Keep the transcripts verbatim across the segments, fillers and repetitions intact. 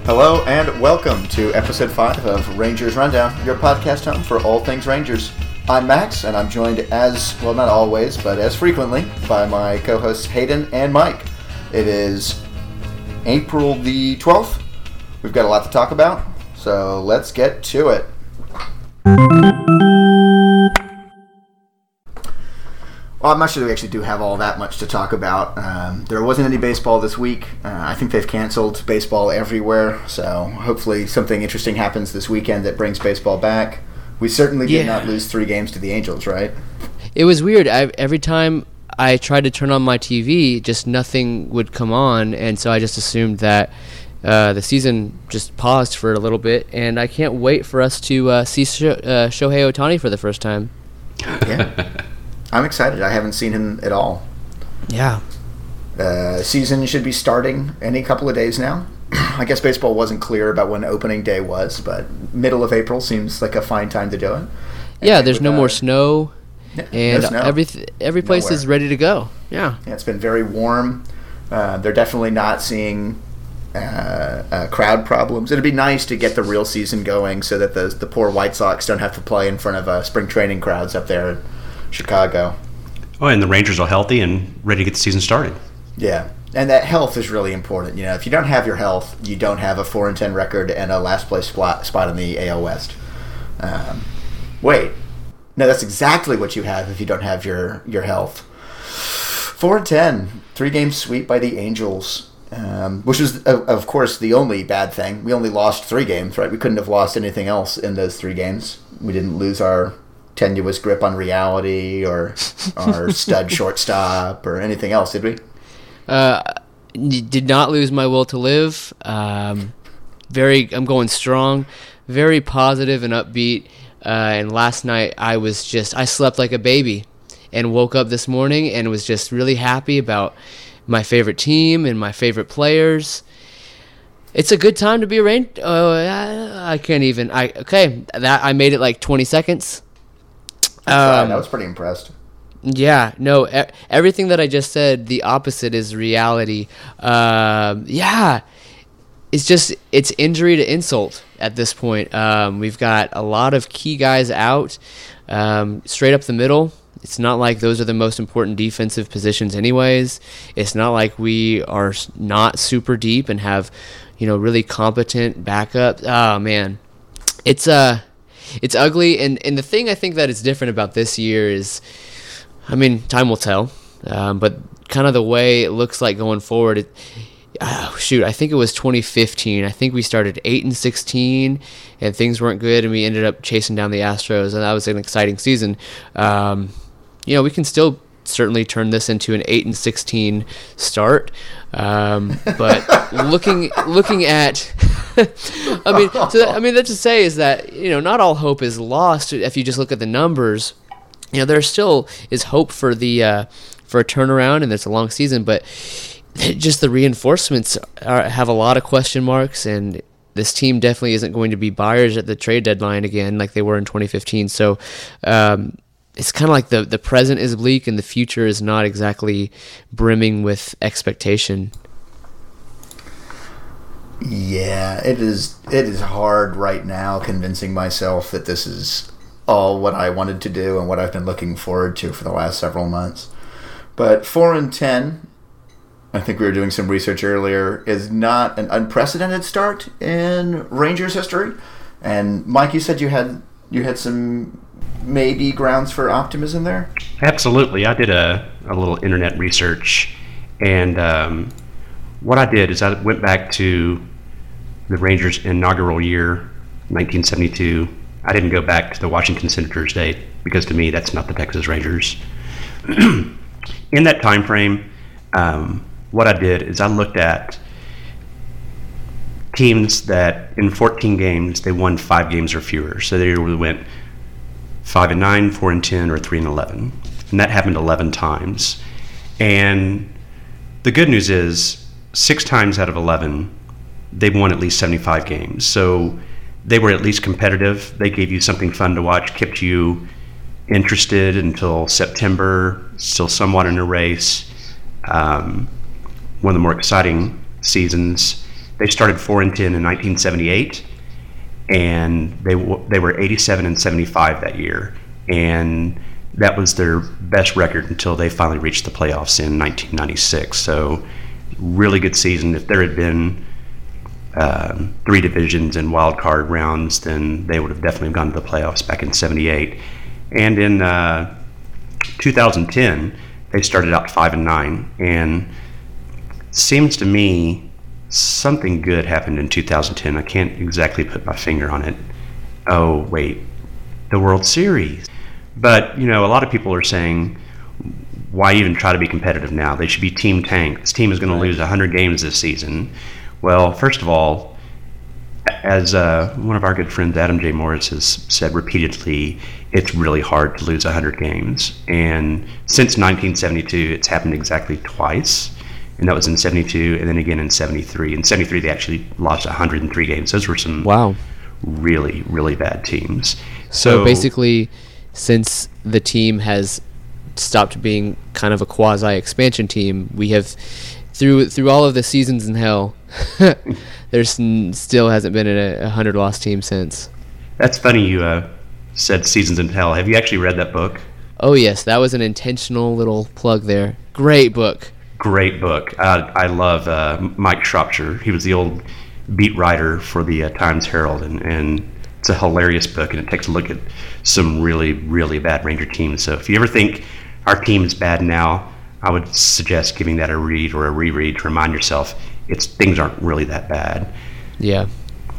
Hello and welcome to episode five of Rangers Rundown, your podcast home for all things Rangers. I'm Max, and I'm joined as, well, not always, but as frequently, by my co-hosts Hayden and Mike. It is April the twelfth. We've got a lot to talk about, so let's get to it. Well, I'm not sure that we actually do have all that much to talk about. Um, there wasn't any baseball this week. Uh, I think they've canceled baseball everywhere, so hopefully something interesting happens this weekend that brings baseball back. We certainly did yeah. not lose three games to the Angels, right? It was weird. I, every time I tried to turn on my T V, just nothing would come on, and so I just assumed that uh, the season just paused for a little bit, and I can't wait for us to uh, see Sho- uh, Shohei Ohtani for the first time. Yeah. I'm excited. I haven't seen him at all. Yeah. Uh, season should be starting any couple of days now. I guess baseball wasn't clear about when opening day was, but middle of April seems like a fine time to do it. Yeah, there's no uh, more snow, yeah, and no snow. every th- every place Nowhere. is ready to go. Yeah. Yeah, it's been very warm. Uh, they're definitely not seeing uh, uh, crowd problems. It'd be nice to get the real season going so that the the poor White Sox don't have to play in front of uh, spring training crowds up there in Chicago. Oh, and the Rangers are healthy and ready to get the season started. Yeah, and that health is really important. You know, if you don't have your health, you don't have a four and ten record and a last place spot spot in the A L West. Um, wait, no, that's exactly what you have if you don't have your your health. Four and ten, three game sweep by the Angels, um, which was of course the only bad thing. We only lost three games, right? We couldn't have lost anything else in those three games. We didn't lose our tenuous grip on reality or our stud shortstop or anything else, did we? Uh, did not lose my will to live. Um, very, I'm going strong, very positive and upbeat. Uh, and last night I was just, I slept like a baby and woke up this morning and was just really happy about my favorite team and my favorite players. It's a good time to be a Ranger. Oh, I, I can't even. I okay. That I made it like twenty seconds. Um, I was pretty impressed. Yeah, no, e- everything that I just said, the opposite is reality. Uh, yeah, it's just, it's injury to insult at this point. Um, we've got a lot of key guys out, um, straight up the middle. It's not like those are the most important defensive positions anyways. It's not like we are not super deep and have, you know, really competent backup. Oh, man. It's, uh... It's ugly, and, and the thing I think that is different about this year is, I mean, time will tell, um, but kind of the way it looks like going forward. It, oh, shoot, I think it was twenty fifteen. I think we started eight and sixteen, and things weren't good, and we ended up chasing down the Astros, and that was an exciting season. Um, you know, we can still certainly turn this into an eight and sixteen start, um, but looking looking at. I mean, so that, I mean, that to say is that, you know, not all hope is lost if you just look at the numbers. You know, there still is hope for the uh, for a turnaround, and it's a long season, but just the reinforcements are, have a lot of question marks, and this team definitely isn't going to be buyers at the trade deadline again like they were in twenty fifteen. So um, it's kind of like the, the present is bleak and the future is not exactly brimming with expectation. Yeah, it is it is hard right now convincing myself that this is all what I wanted to do and what I've been looking forward to for the last several months. But four and ten, I think we were doing some research earlier, is not an unprecedented start in Rangers history. And Mike, you said you had you had some maybe grounds for optimism there? Absolutely. I did a, a little internet research, and um, what I did is I went back to the Rangers' inaugural year, nineteen seventy-two. I didn't go back to the Washington Senators date because to me that's not the Texas Rangers. In that time frame, um, what I did is I looked at teams that in fourteen games they won five games or fewer. So they either went five and nine, four and ten, or three and eleven, and that happened eleven times. And the good news is, six times out of eleven, they won at least seventy-five games. So they were at least competitive. They gave you something fun to watch, kept you interested until September, still somewhat in a race. Um, one of the more exciting seasons. they started four and ten in nineteen seventy-eight, and they w- they were eighty-seven and seventy-five that year, and that was their best record until they finally reached the playoffs in nineteen ninety-six. So, really good season. If there had been um, three divisions and wild card rounds, then they would have definitely gone to the playoffs back in seventy-eight. And in uh, two thousand ten, they started out five and nine, and seems to me something good happened in two thousand ten. I can't exactly put my finger on it. Oh, wait, the World Series. But, you know, a lot of people are saying, why even try to be competitive now? They should be team tank. This team is going to lose one hundred games this season. Well, first of all, as uh, one of our good friends, Adam J. Morris, has said repeatedly, it's really hard to lose one hundred games. And since nineteen seventy-two, it's happened exactly twice. And that was in seventy-two and then again in seventy-three. In seventy-three, they actually lost one hundred three games. Those were some wow. really, really bad teams. So, so basically, since the team has stopped being kind of a quasi-expansion team, we have, through through all of the seasons in hell, there's n- still hasn't been a, a hundred-loss team since. That's funny you uh, said Seasons in Hell. Have you actually read that book? Oh, yes. That was an intentional little plug there. Great book. Great book. Uh, I love uh, Mike Shropshire. He was the old beat writer for the uh, Times-Herald, and, and it's a hilarious book, and it takes a look at some really, really bad Ranger teams. So if you ever think our team is bad now, I would suggest giving that a read or a reread to remind yourself it's things aren't really that bad. Yeah.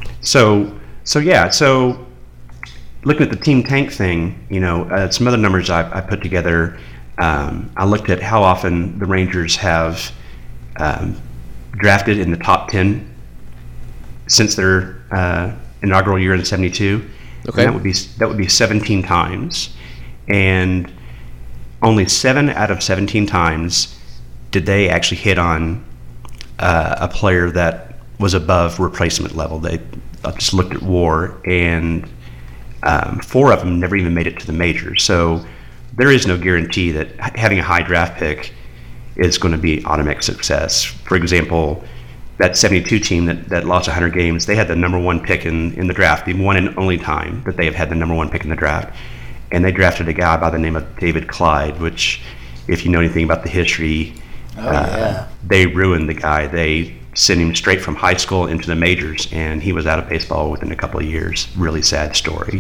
So, so yeah, so looking at the team tank thing, you know, uh, some other numbers I, I put together. Um, I looked at how often the Rangers have um, drafted in the top ten since their uh, inaugural year in seventy-two. Okay. And that would be that would be seventeen times, and only seven out of seventeen times did they actually hit on uh, a player that was above replacement level. They I just looked at WAR, and um, four of them never even made it to the majors. So there is no guarantee that having a high draft pick is going to be automatic success. For example, that seventy-two team that, that lost one hundred games, they had the number one pick in, in the draft, the one and only time that they have had the number one pick in the draft. And they drafted a guy by the name of David Clyde, which, if you know anything about the history, oh, uh, yeah. they ruined the guy. They sent him straight from high school into the majors, and he was out of baseball within a couple of years. Really sad story.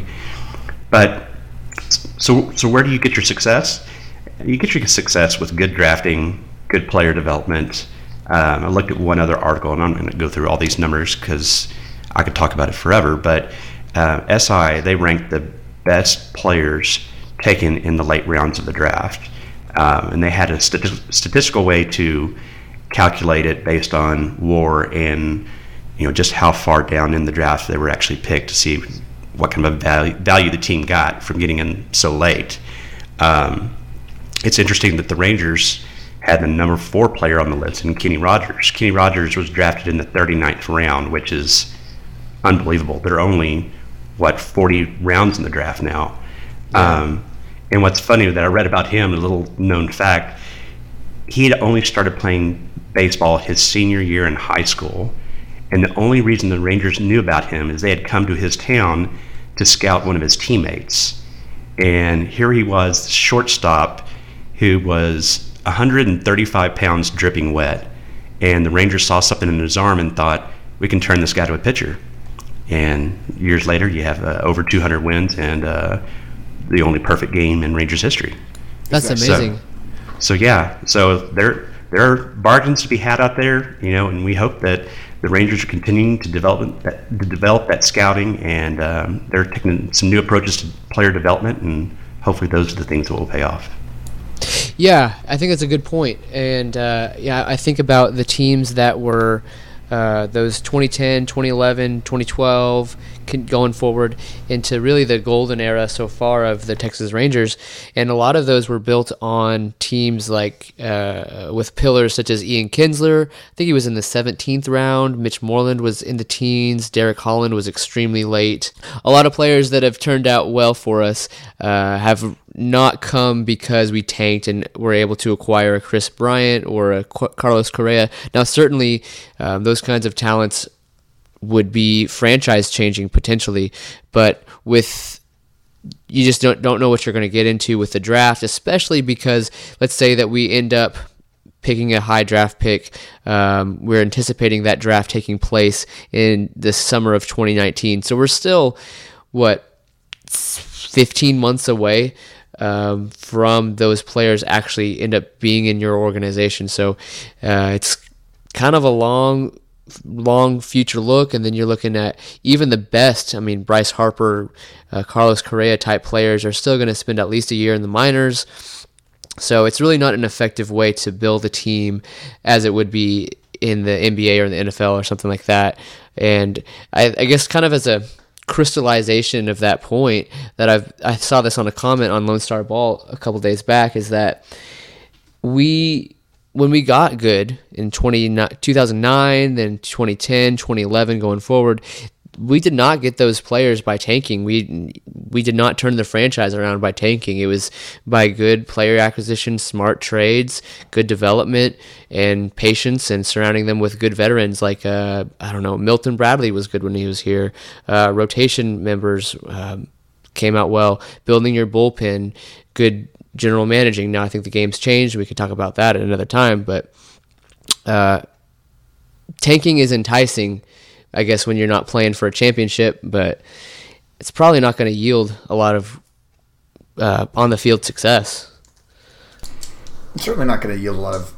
But so so where do you get your success? You get your success with good drafting, good player development. Um, I looked at one other article, and I'm going to go through all these numbers because I could talk about it forever. But uh, S I, they ranked the best players taken in the late rounds of the draft. Um, and they had a stati- statistical way to calculate it based on WAR and, you know, just how far down in the draft they were actually picked to see what kind of a value, value the team got from getting in so late. Um, it's interesting that the Rangers had the number four player on the list in Kenny Rogers. Kenny Rogers was drafted in the thirty-ninth round, which is unbelievable. There are only, what, forty rounds in the draft now. Yeah. Um, and what's funny that I read about him, a little known fact, he had only started playing baseball his senior year in high school. And the only reason the Rangers knew about him is they had come to his town to scout one of his teammates. And here he was, shortstop, who was one hundred thirty-five pounds dripping wet. And the Rangers saw something in his arm and thought, we can turn this guy to a pitcher. And years later, you have uh, over two hundred wins and uh, the only perfect game in Rangers history. That's amazing. So, so yeah, so there there are bargains to be had out there, you know, and we hope that the Rangers are continuing to develop that, to develop that scouting, and um, they're taking some new approaches to player development, and hopefully those are the things that will pay off. Yeah, I think that's a good point. And uh, yeah, I think about the teams that were uh, those twenty ten, twenty eleven, twenty twelve going forward into really the golden era so far of the Texas Rangers, and a lot of those were built on teams like uh, with pillars such as Ian Kinsler. I think he was in the seventeenth round. Mitch Moreland was in the teens. Derek Holland was extremely late. A lot of players that have turned out well for us uh, have not come because we tanked and were able to acquire a Chris Bryant or a Carlos Correa. Now, certainly, um, those kinds of talents would be franchise changing potentially, but with you just don't don't know what you're going to get into with the draft, especially because let's say that we end up picking a high draft pick. Um, we're anticipating that draft taking place in the summer of twenty nineteen, so we're still what fifteen months away um, from those players actually end up being in your organization. So uh, it's kind of a long long future look, and then you're looking at even the best. I mean, Bryce Harper, uh, Carlos Correa type players are still going to spend at least a year in the minors. So it's really not an effective way to build a team as it would be in the N B A or the N F L or something like that. And I, I guess kind of as a crystallization of that point, that I've I saw this on a comment on Lone Star Ball a couple days back, is that we when we got good in two thousand nine, then twenty ten, twenty eleven going forward, we did not get those players by tanking. We we did not turn the franchise around by tanking. It was by good player acquisition, smart trades, good development, and patience, and surrounding them with good veterans like, uh, I don't know, Milton Bradley was good when he was here. Uh, rotation members um, came out well. Building your bullpen, good general managing. Now I think the game's changed. We could talk about that at another time, but uh, tanking is enticing, I guess, when you're not playing for a championship, but it's probably not going to yield a lot of uh, on-the-field success. It's certainly not going to yield a lot of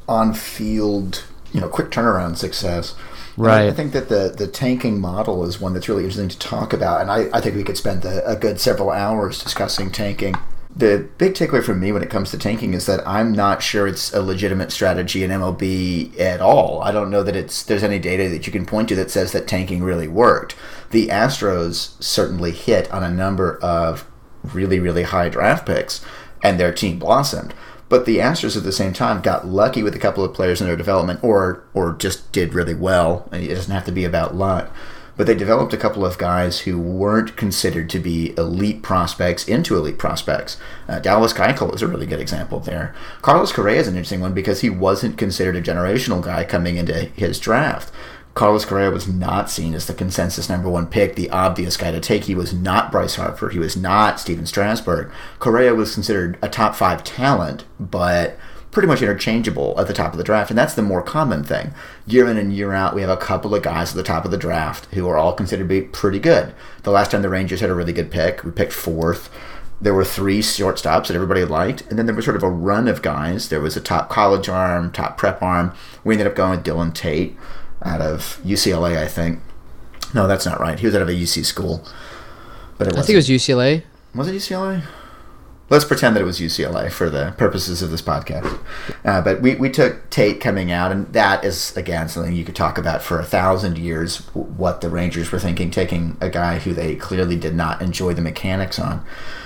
on-field, you know, quick turnaround success. Right. I think that the, the tanking model is one that's really interesting to talk about, and I, I think we could spend a, a good several hours discussing tanking. The big takeaway from me when it comes to tanking is that I'm not sure it's a legitimate strategy in M L B at all. I don't know that it's there's any data that you can point to that says that tanking really worked. The Astros certainly hit on a number of really, really high draft picks, and their team blossomed. But the Astros at the same time got lucky with a couple of players in their development, or or just did really well. And it doesn't have to be about luck. But they developed a couple of guys who weren't considered to be elite prospects into elite prospects. Uh, Dallas Keuchel is a really good example there. Carlos Correa is an interesting one because he wasn't considered a generational guy coming into his draft. Carlos Correa was not seen as the consensus number one pick, the obvious guy to take. He was not Bryce Harper. He was not Steven Strasburg. Correa was considered a top five talent, but pretty much interchangeable at the top of the draft, and that's the more common thing. Year in and year out, we have a couple of guys at the top of the draft who are all considered to be pretty good. The last time the Rangers had a really good pick, we picked fourth. There were three shortstops that everybody liked, and then there was sort of a run of guys. There was a top college arm, top prep arm. We ended up going with Dylan Tate out of U C L A, I think. No, that's not right. He was out of a U C school. But it I think it was U C L A. Was it U C L A? Let's pretend that it was U C L A for the purposes of this podcast. Uh, but we, we took Tate coming out, and that is, again, something you could talk about for a thousand years, what the Rangers were thinking, taking a guy who they clearly did not enjoy the mechanics on.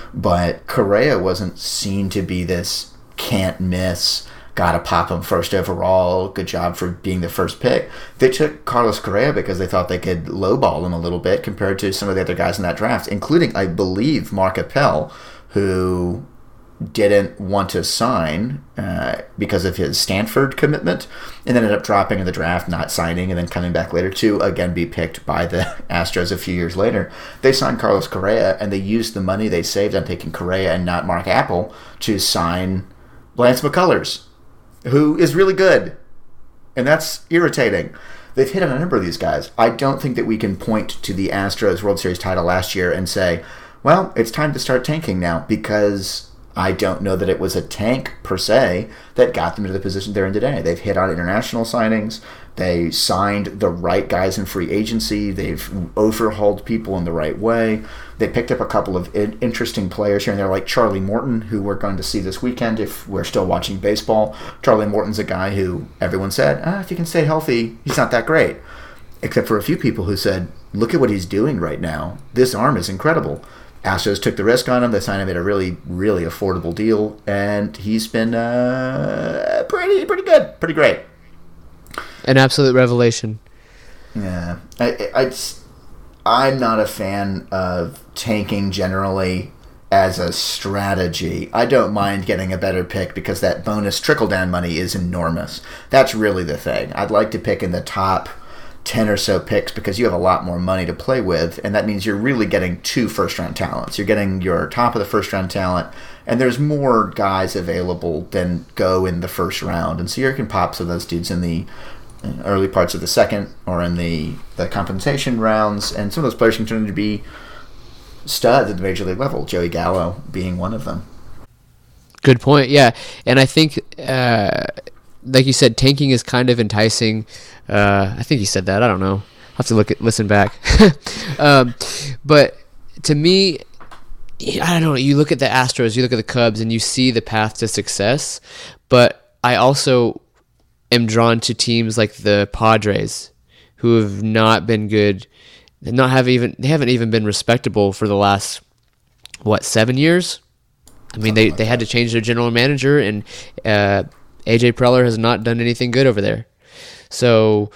But Correa wasn't seen to be this can't-miss, gotta pop him first overall, good job for being the first pick. They took Carlos Correa because they thought they could lowball him a little bit compared to some of the other guys in that draft, including, I believe, Mark Appel, who didn't want to sign uh, because of his Stanford commitment, and then ended up dropping in the draft, not signing, and then coming back later to again be picked by the Astros a few years later. They signed Carlos Correa, and they used the money they saved on taking Correa and not Mark Appel to sign Lance McCullers, who is really good, and that's irritating. They've hit on a number of these guys. I don't think that we can point to the Astros World Series title last year and say, well, it's time to start tanking now, because I don't know that it was a tank per se that got them into the position they're in today. They've hit on international signings. They signed the right guys in free agency. They've overhauled people in the right way. They picked up a couple of in- interesting players here and there, like Charlie Morton, who we're going to see this weekend if we're still watching baseball. Charlie Morton's a guy who everyone said, ah, if he can stay healthy, he's not that great. except for a few people who said, look at what he's doing right now. This arm is incredible. Astros took the risk on him. They signed him at a really, really affordable deal, and he's been uh, pretty, pretty good, pretty great. An absolute revelation. Yeah, I, I, I'm not a fan of tanking generally as a strategy. I don't mind getting a better pick because that bonus trickle-down money is enormous. That's really the thing. I'd like to pick in the top ten or so picks because you have a lot more money to play with, and that means you're really getting two first-round talents. You're getting your top of the first-round talent, and there's more guys available than go in the first round. And so you can pop some of those dudes in the early parts of the second or in the, the compensation rounds, and some of those players can turn into be studs at the major league level, Joey Gallo being one of them. Good point, yeah. And I think, uh, like you said, tanking is kind of enticing. Uh, I think you said that. I don't know. I'll have to look at, listen back. um, but to me, I don't know. You look at the Astros, you look at the Cubs, and you see the path to success. But I also am drawn to teams like the Padres, who have not been good. Not have even they haven't even been respectable for the last what seven years. I mean, they, they had to change their general manager, and uh, A J Preller has not done anything good over there. So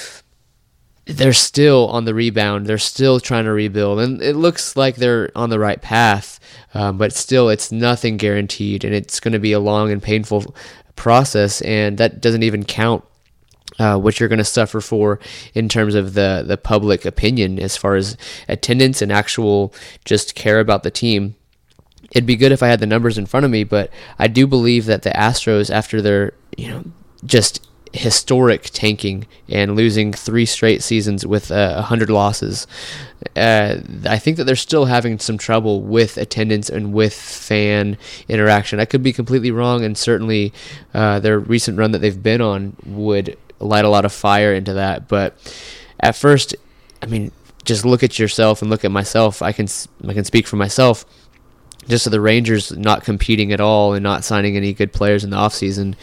they're still on the rebound. They're still trying to rebuild, and it looks like they're on the right path. Um, but still, it's nothing guaranteed, and it's going to be a long and painful process. And that doesn't even count uh, what you're going to suffer for in terms of the the public opinion, as far as attendance and actual just care about the team. It'd be good if I had the numbers in front of me, but I do believe that the Astros, after their, you know, just historic tanking and losing three straight seasons with uh, one hundred losses, uh, I think that they're still having some trouble with attendance and with fan interaction. I could be completely wrong, and certainly uh, their recent run that they've been on would light a lot of fire into that. But at first, I mean, just look at yourself and look at myself. I can I can speak for myself. Just so the Rangers not competing at all and not signing any good players in the offseason,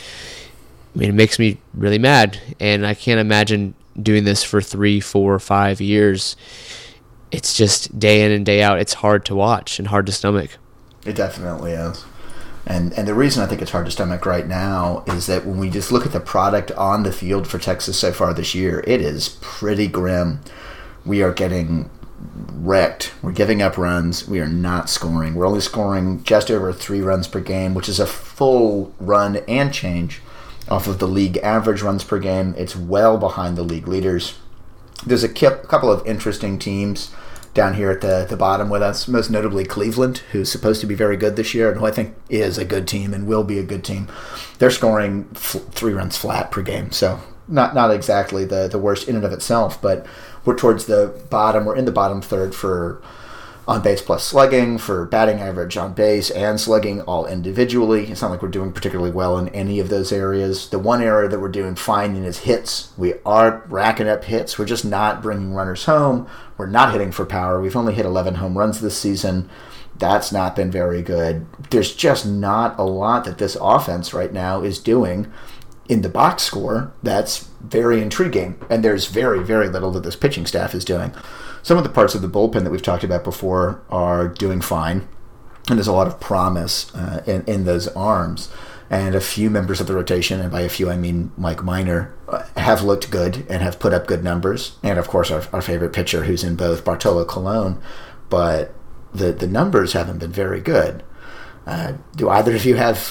I mean, it makes me really mad. And I can't imagine doing this for three, four, five years. It's just day in and day out. It's hard to watch and hard to stomach. It definitely is. And and the reason I think it's hard to stomach right now is that when we just look at the product on the field for Texas so far this year, it is pretty grim. We are getting wrecked. We're giving up runs. We are not scoring. We're only scoring just over three runs per game, which is a full run and change off of the league average runs per game. It's well behind the league leaders. There's a couple of interesting teams down here at the, the bottom with us, most notably Cleveland, who's supposed to be very good this year and who I think is a good team and will be a good team. They're scoring f- three runs flat per game, so not not exactly the, the worst in and of itself, but we're towards the bottom. We're in the bottom third for on-base plus slugging, for batting average on base and slugging all individually. It's not like we're doing particularly well in any of those areas. The one area that we're doing fine in is hits. We are racking up hits. We're just not bringing runners home. We're not hitting for power. We've only hit eleven home runs this season. That's not been very good. There's just not a lot that this offense right now is doing in the box score that's very intriguing, and there's very, very little that this pitching staff is doing. Some of the parts of the bullpen that we've talked about before are doing fine, and there's a lot of promise uh, in, in those arms. And a few members of the rotation, and by a few I mean Mike Minor, uh, have looked good and have put up good numbers. And of course our, our favorite pitcher who's in both, Bartolo Colon, but the, the numbers haven't been very good. Uh, do either of you have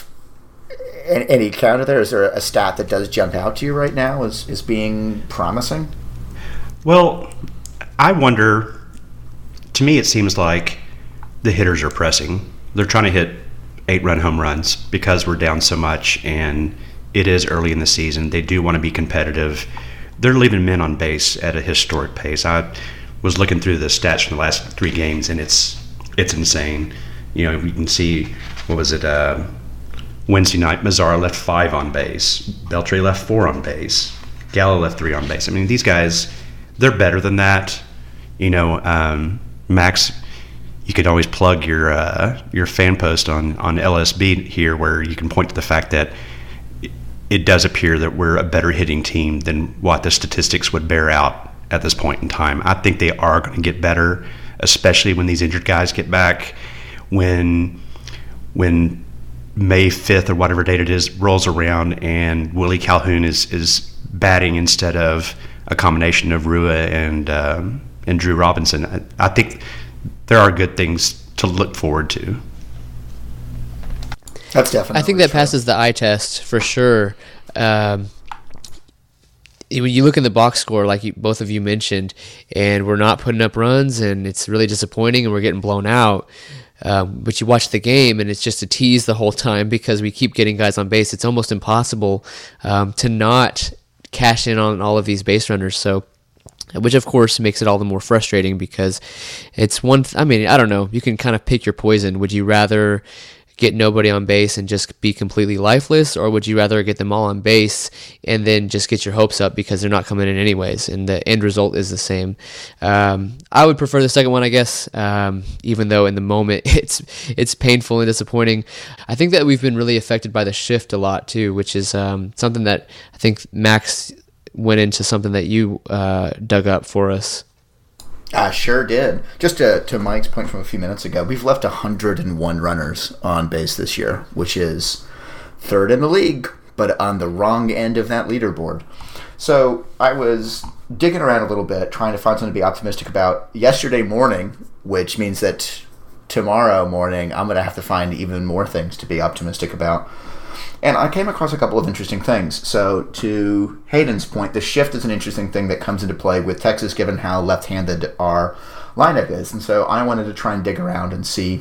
any counter there? Is there a stat that does jump out to you right now as, as being promising? Well, I wonder, to me it seems like the hitters are pressing. They're trying to hit eight-run home runs because we're down so much, and it is early in the season. They do want to be competitive. They're leaving men on base at a historic pace. I was looking through the stats from the last three games, and it's it's insane. You know, you can see, what was it, uh, Wednesday night, Mazzara left five on base. Beltre left four on base. Gallo left three on base. I mean, these guys, they're better than that. You know, um, Max, you could always plug your uh, your fan post on, on L S B here, where you can point to the fact that it, it does appear that we're a better hitting team than what the statistics would bear out at this point in time. I think they are going to get better, especially when these injured guys get back. When when May fifth or whatever date it is rolls around and Willie Calhoun is, is batting instead of a combination of Rua and um, and Drew Robinson, I, I think there are good things to look forward to. That's definitely I think that true. passes the eye test for sure. Um, when you look in the box score, like you, both of you mentioned, and we're not putting up runs, and it's really disappointing, and we're getting blown out. Um, but you watch the game, and it's just a tease the whole time because we keep getting guys on base. It's almost impossible um, to not cash in on all of these base runners. So, which of course makes it all the more frustrating because it's one. Th- I mean, I don't know. You can kind of pick your poison. Would you rather get nobody on base and just be completely lifeless, or would you rather get them all on base and then just get your hopes up because they're not coming in anyways, and the end result is the same? Um, I would prefer the second one, I guess, um, even though in the moment it's it's painful and disappointing. I think that we've been really affected by the shift a lot too, which is um, something that I think Max went into something that you uh, dug up for us. I sure did. Just to, to Mike's point from a few minutes ago, we've left one hundred one runners on base this year, which is third in the league, but on the wrong end of that leaderboard. So I was digging around a little bit, trying to find something to be optimistic about yesterday morning, which means that tomorrow morning I'm going to have to find even more things to be optimistic about. And I came across a couple of interesting things. So to Hayden's point, the shift is an interesting thing that comes into play with Texas, given how left-handed our lineup is. And so I wanted to try and dig around and see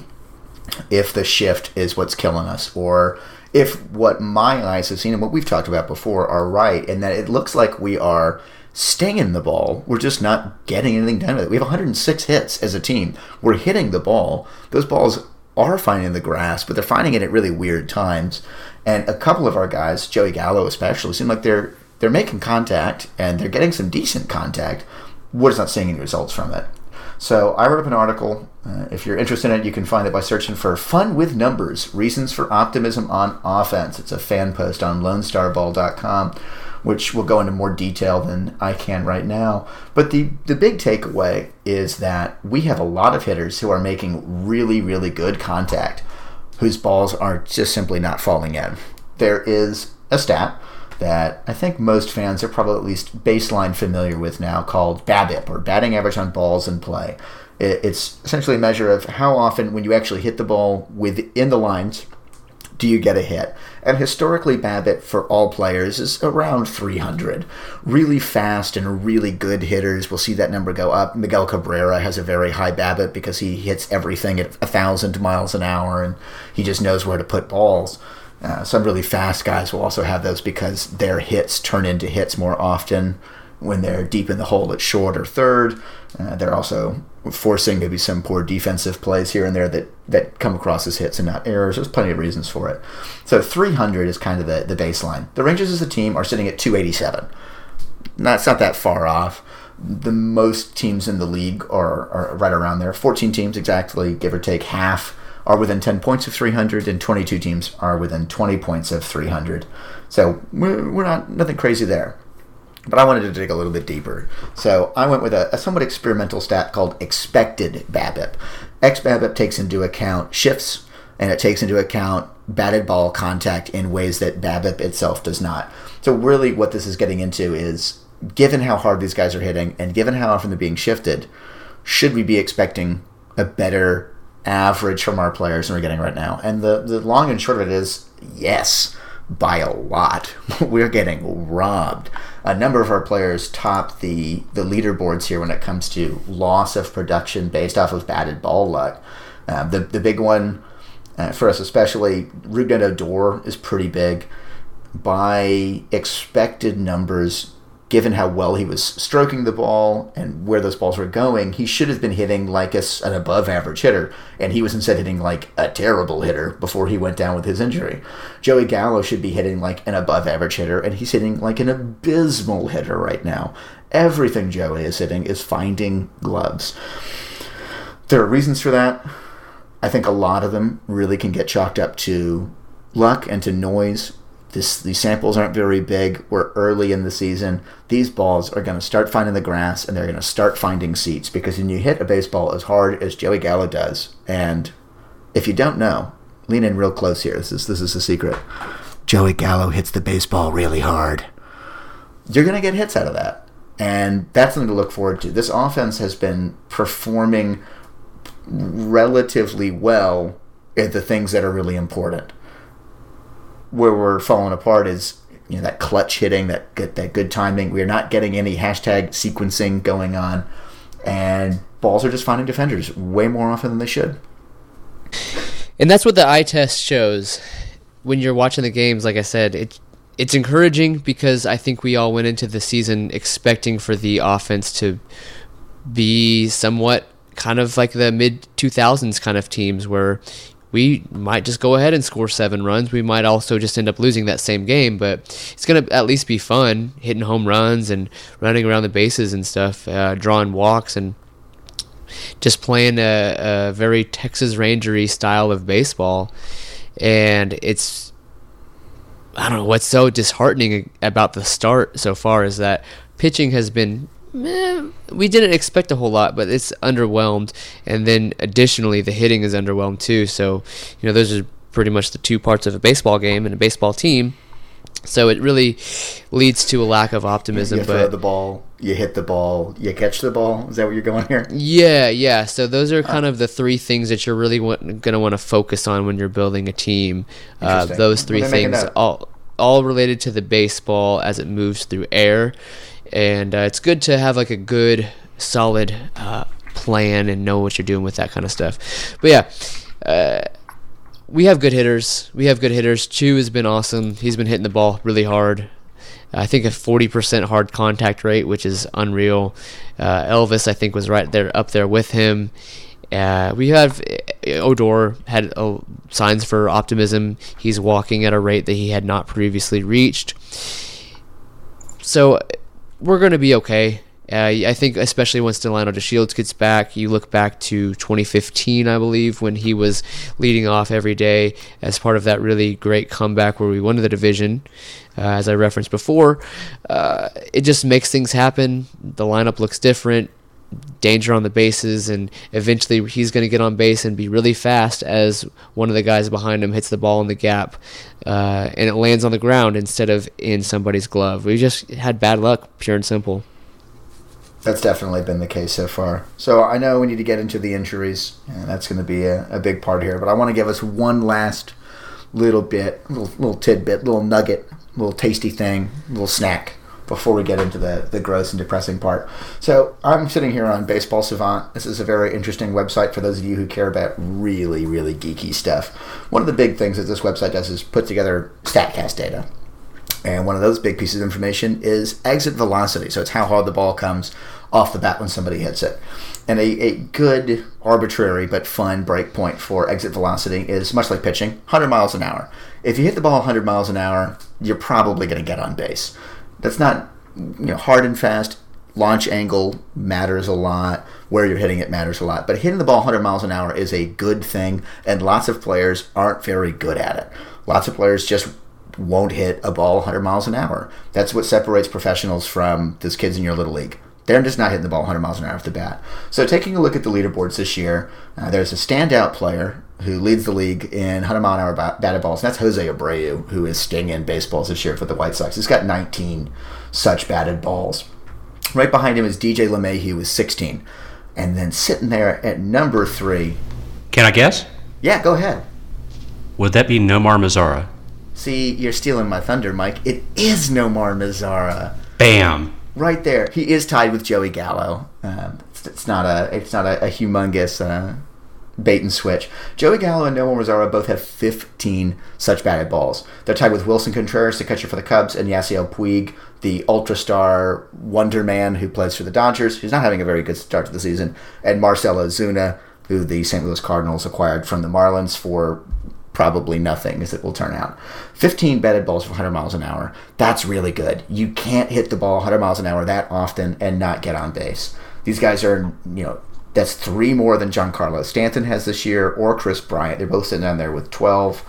if the shift is what's killing us, or if what my eyes have seen and what we've talked about before are right, and that it looks like we are stinging the ball. We're just not getting anything done with it. We have one hundred six hits as a team. We're hitting the ball. Those balls are finding the grass, but they're finding it at really weird times. And a couple of our guys, Joey Gallo especially, seem like they're they're making contact and they're getting some decent contact. We're just not seeing any results from it. So I wrote up an article. Uh, if you're interested in it, you can find it by searching for Fun with Numbers, Reasons for Optimism on Offense. It's a fan post on lone star ball dot com, which will go into more detail than I can right now. But the, the big takeaway is that we have a lot of hitters who are making really, really good contact, whose balls are just simply not falling in. There is a stat that I think most fans are probably at least baseline familiar with now, called BABIP, or batting average on balls in play. It's essentially a measure of how often, when you actually hit the ball within the lines, do you get a hit. And historically, BABIP for all players is around three hundred. Really fast and really good hitters will see that number go up. Miguel Cabrera has a very high BABIP because he hits everything at one thousand miles an hour, and he just knows where to put balls. Uh, some really fast guys will also have those because their hits turn into hits more often when they're deep in the hole at short or third. Uh, they're also forcing maybe some poor defensive plays here and there that, that come across as hits and not errors. There's plenty of reasons for it. So three hundred is kind of the, the baseline. The Rangers as a team are sitting at two eighty-seven. That's not that far off. The most teams in the league are, are right around there. fourteen teams exactly, give or take half, are within ten points of three hundred, and twenty-two teams are within twenty points of three hundred. So we're, we're not nothing crazy there. But I wanted to dig a little bit deeper. So I went with a, a somewhat experimental stat called expected BABIP. X-BABIP takes into account shifts, and it takes into account batted ball contact in ways that BABIP itself does not. So really what this is getting into is, given how hard these guys are hitting and given how often they're being shifted, should we be expecting a better average from our players than we're getting right now? And the, the long and short of it is, yes, by a lot. We're getting robbed. A number of our players top the, the leaderboards here when it comes to loss of production based off of batted ball luck. Uh, the, the big one uh, for us especially, Rougned Odor is pretty big. By expected numbers, given how well he was stroking the ball and where those balls were going, he should have been hitting like a, an above-average hitter, and he was instead hitting like a terrible hitter before he went down with his injury. Joey Gallo should be hitting like an above-average hitter, and he's hitting like an abysmal hitter right now. Everything Joey is hitting is finding gloves. There are reasons for that. I think a lot of them really can get chalked up to luck and to noise. This, these samples aren't very big. We're early in the season. These balls are going to start finding the grass, and they're going to start finding seats, because when you hit a baseball as hard as Joey Gallo does, and if you don't know, lean in real close here. This is this is the secret. Joey Gallo hits the baseball really hard. You're going to get hits out of that, and that's something to look forward to. This offense has been performing relatively well at the things that are really important. Where we're falling apart is, you know, that clutch hitting, that good, that good timing. We're not getting any hashtag sequencing going on, and balls are just finding defenders way more often than they should. And that's what the eye test shows. When you're watching the games, like I said, it it's encouraging, because I think we all went into the season expecting for the offense to be somewhat kind of like the mid two thousands kind of teams, where we might just go ahead and score seven runs. We might also just end up losing that same game, but it's going to at least be fun, hitting home runs and running around the bases and stuff, uh, drawing walks, and just playing a, a very Texas Ranger-y style of baseball. And it's, I don't know, what's so disheartening about the start so far is that pitching has been, eh, we didn't expect a whole lot, but it's underwhelmed. And then additionally, the hitting is underwhelmed too. So, you know, those are pretty much the two parts of a baseball game and a baseball team. So it really leads to a lack of optimism. You throw but the ball, you hit the ball, you catch the ball. Is that where you're going here? Yeah, yeah. So those are kind of the three things that you're really going to want to focus on when you're building a team. Uh, those three things, all all related to the baseball as it moves through air. And uh, it's good to have like a good, solid uh, plan and know what you're doing with that kind of stuff. But yeah, uh, we have good hitters. We have good hitters. Chu has been awesome. He's been hitting the ball really hard. I think a forty percent hard contact rate, which is unreal. Uh, Elvis, I think, was right there up there with him. Uh, we have Odor had uh, signs for optimism. He's walking at a rate that he had not previously reached. So we're going to be okay. Uh, I think especially once Delano DeShields gets back, you look back to twenty fifteen, I believe, when he was leading off every day as part of that really great comeback where we won the division, uh, as I referenced before. Uh, it just makes things happen. The lineup looks different, danger on the bases, and eventually he's going to get on base and be really fast as one of the guys behind him hits the ball in the gap, uh, and it lands on the ground instead of in somebody's glove. We just had bad luck, pure and simple. That's definitely been the case so far. So I know we need to get into the injuries, and that's going to be a, a big part here. But I want to give us one last little bit, little, little tidbit, little nugget, little tasty thing, little snack before we get into the, the gross and depressing part. So I'm sitting here on Baseball Savant. This is a very interesting website for those of you who care about really, really geeky stuff. One of the big things that this website does is put together StatCast data. And one of those big pieces of information is exit velocity. So it's how hard the ball comes off the bat when somebody hits it. And a, a good, arbitrary, but fun break point for exit velocity is much like pitching, one hundred miles an hour. If you hit the ball one hundred miles an hour, you're probably going to get on base. That's not, you know, hard and fast. Launch angle matters a lot. Where you're hitting it matters a lot. But hitting the ball one hundred miles an hour is a good thing, and lots of players aren't very good at it. Lots of players just won't hit a ball one hundred miles an hour. That's what separates professionals from those kids in your little league. They're just not hitting the ball one hundred miles an hour off the bat. So taking a look at the leaderboards this year, uh, there's a standout player who leads the league in one hundred mile an hour bat- batted balls, and that's Jose Abreu, who is stinging baseballs this year for the White Sox. He's got nineteen such batted balls. Right behind him is D J LeMahieu with sixteen. And then sitting there at number three... Can I guess? Yeah, go ahead. Would that be Nomar Mazara? See, you're stealing my thunder, Mike. It is Nomar Mazara. Bam! Right there. He is tied with Joey Gallo. Um, it's, it's not a it's not a, a humongous uh, bait and switch. Joey Gallo and Nomar Mazara both have fifteen such batted balls. They're tied with Wilson Contreras, the catcher for the Cubs, and Yasiel Puig, the ultra-star wonder man who plays for the Dodgers, who's not having a very good start to the season, and Marcell Ozuna, who the Saint Louis Cardinals acquired from the Marlins for probably nothing, as it will turn out. fifteen batted balls for one hundred miles an hour. That's really good. You can't hit the ball one hundred miles an hour that often and not get on base. These guys are, you know, that's three more than Giancarlo Stanton has this year or Chris Bryant. They're both sitting down there with twelve.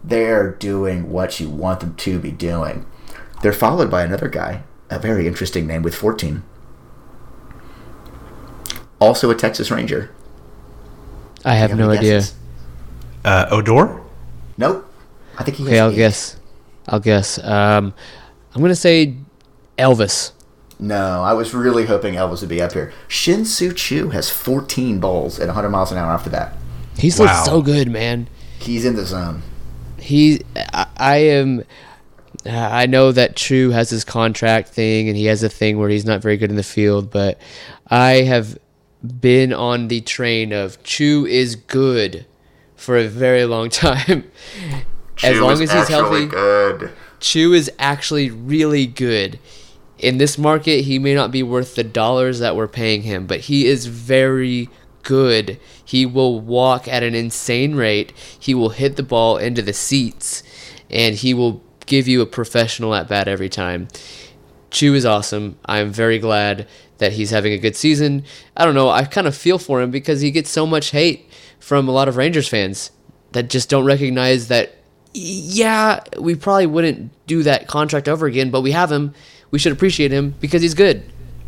They're doing what you want them to be doing. They're followed by another guy, a very interesting name with fourteen. Also a Texas Ranger. I have, have no idea. Uh, Odor? Nope. I think he has Okay, I'll eight. guess. I'll guess. Um, I'm going to say Elvis. No, I was really hoping Elvis would be up here. Shin Soo Choo has fourteen balls at one hundred miles an hour after that. He's Wow. looked so good, man. He's in the zone. He, I, I am. I know that True has his contract thing, and he has a thing where he's not very good in the field. But I have been on the train of Chu is good for a very long time. As long as he's healthy, good. Chu is actually really good. In this market, he may not be worth the dollars that we're paying him, but he is very good. He will walk at an insane rate. He will hit the ball into the seats, and he will give you a professional at bat every time. Chu is awesome. I'm very glad that he's having a good season. I don't know, I kind of feel for him because he gets so much hate from a lot of Rangers fans that just don't recognize that, yeah, we probably wouldn't do that contract over again, but we have him. We should appreciate him because he's good.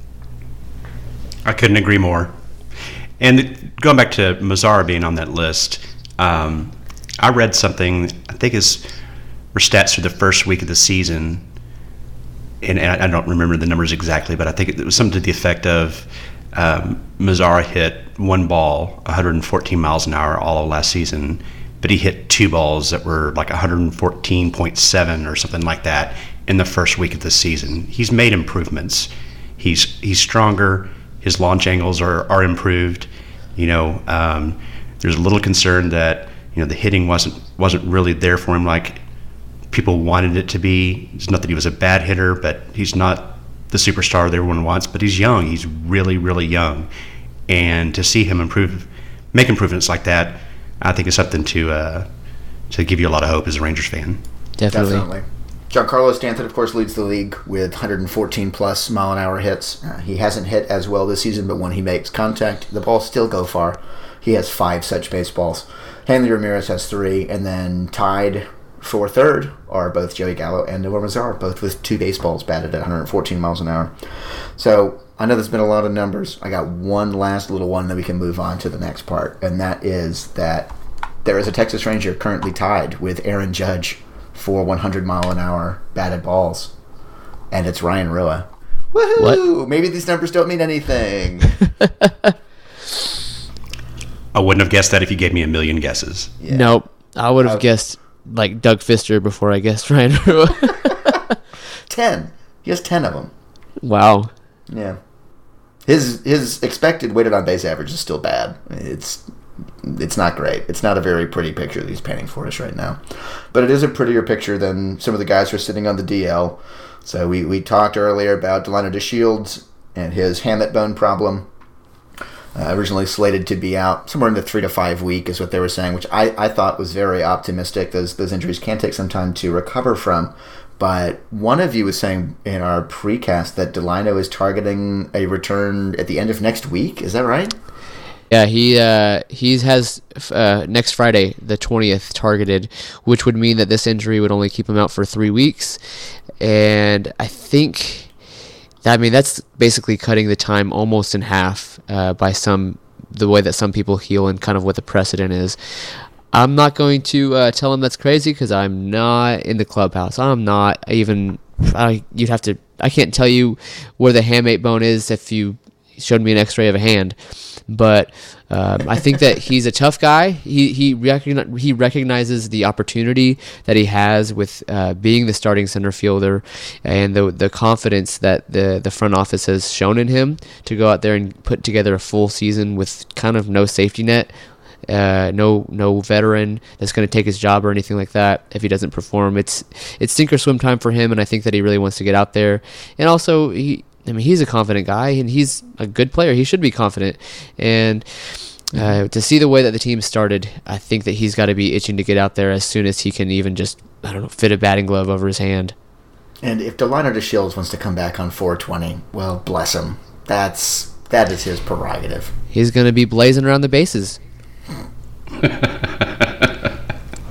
I couldn't agree more. And going back to Mazara being on that list, um, I read something, I think it's for stats for the first week of the season, and I don't remember the numbers exactly, but I think it was something to the effect of um, Mazara hit one ball one hundred fourteen miles an hour all of last season, but he hit two balls that were like one hundred fourteen point seven or something like that in the first week of the season. He's made improvements. He's he's stronger. His launch angles are, are improved. You know, um, there's a little concern that, you know, the hitting wasn't wasn't really there for him like people wanted it to be. It's not that he was a bad hitter, but he's not the superstar that everyone wants. But he's young. He's really, really young. And to see him improve, make improvements like that, I think is something to uh, to give you a lot of hope as a Rangers fan. Definitely. Definitely. Giancarlo Stanton, of course, leads the league with one hundred fourteen plus mile an hour hits. Uh, he hasn't hit as well this season, but when he makes contact, the balls still go far. He has five such baseballs. Hanley Ramirez has three, and then tied for third are both Joey Gallo and Nomar Mazara, both with two baseballs batted at one hundred fourteen miles an hour. So I know there's been a lot of numbers. I got one last little one that we can move on to the next part, and that is that there is a Texas Ranger currently tied with Aaron Judge for one hundred mile an hour batted balls, and it's Ryan Rua. Woohoo! What? Maybe these numbers don't mean anything. I wouldn't have guessed that if you gave me a million guesses. Yeah. Nope. I would have Uh, guessed like Doug Fister before I guessed Ryan Rua. ten. He has ten of them. Wow. Yeah. His his expected weighted on base average is still bad. It's it's not great. It's not a very pretty picture that he's painting for us right now. But it is a prettier picture than some of the guys who are sitting on the D L. So we, we talked earlier about Delino DeShields and his hamate bone problem. Uh, originally slated to be out somewhere in the three to five week is what they were saying, which I, I thought was very optimistic. Those those injuries can take some time to recover from. But one of you was saying in our precast that Delino is targeting a return at the end of next week. Is that right? Yeah, he uh, he has uh, next Friday, the twentieth, targeted, which would mean that this injury would only keep him out for three weeks. And I think, I mean, that's basically cutting the time almost in half uh, by some the way that some people heal and kind of what the precedent is. I'm not going to uh, tell him that's crazy because I'm not in the clubhouse. I'm not even. I, you'd have to. I can't tell you where the hamate bone is if you showed me an X-ray of a hand. But um, I think that he's a tough guy. He he recogni- he recognizes the opportunity that he has with uh, being the starting center fielder, and the the confidence that the the front office has shown in him to go out there and put together a full season with kind of no safety net. Uh, no, no veteran that's going to take his job or anything like that. If he doesn't perform, it's it's sink or swim time for him, and I think that he really wants to get out there. And also, he, I mean, he's a confident guy, and he's a good player. He should be confident. And uh, to see the way that the team started, I think that he's got to be itching to get out there as soon as he can even just, I don't know, fit a batting glove over his hand. And if Delino DeShields wants to come back on four twenty, well, bless him. That's that is his prerogative. He's going to be blazing around the bases.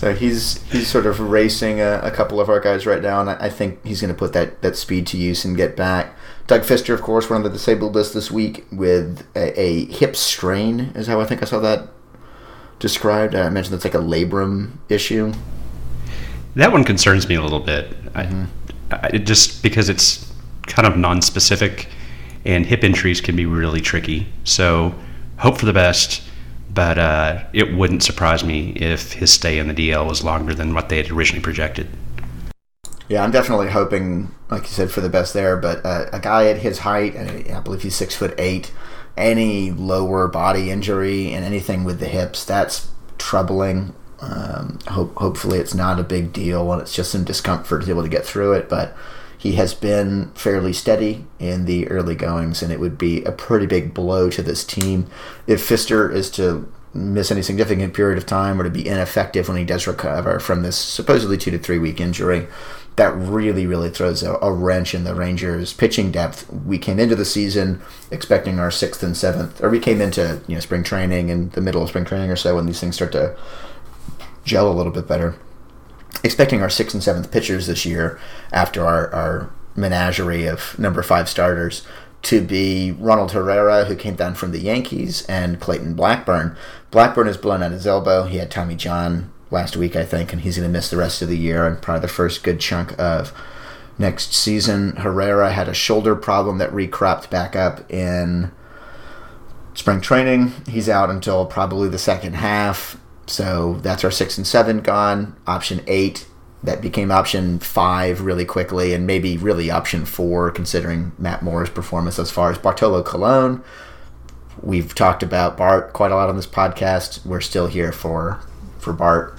So he's he's sort of racing a, a couple of our guys right now, and I, I think he's going to put that, that speed to use and get back. Doug Fister, of course, went on the disabled list this week with a, a hip strain, is how I think I saw that described. I mentioned it's like a labrum issue. That one concerns me a little bit. Mm-hmm. I, I, it just because it's kind of non-specific, and hip injuries can be really tricky. So hope for the best. But uh, it wouldn't surprise me if his stay in the D L was longer than what they had originally projected. Yeah, I'm definitely hoping, like you said, for the best there. But uh, a guy at his height, and I believe he's six foot eight, any lower body injury and anything with the hips, that's troubling. Um, hope, hopefully it's not a big deal and it's just some discomfort to be able to get through it. But he has been fairly steady in the early goings, and it would be a pretty big blow to this team if Fister is to miss any significant period of time or to be ineffective when he does recover from this supposedly two to three week injury. That really, really throws a, a wrench in the Rangers' pitching depth. We came into the season expecting our sixth and seventh, or we came into you know spring training in the middle of spring training or so when these things start to gel a little bit better, expecting our sixth and seventh pitchers this year after our, our menagerie of number five starters to be Ronald Herrera, who came down from the Yankees, and Clayton Blackburn. Blackburn has blown out his elbow. He had Tommy John last week, I think, and he's going to miss the rest of the year and probably the first good chunk of next season. Herrera had a shoulder problem that recropped back up in spring training. He's out until probably the second half. So that's our six and seven gone. Option eight, that became option five really quickly, and maybe really option four considering Matt Moore's performance as far as Bartolo Colon. We've talked about Bart quite a lot on this podcast. We're still here for for Bart.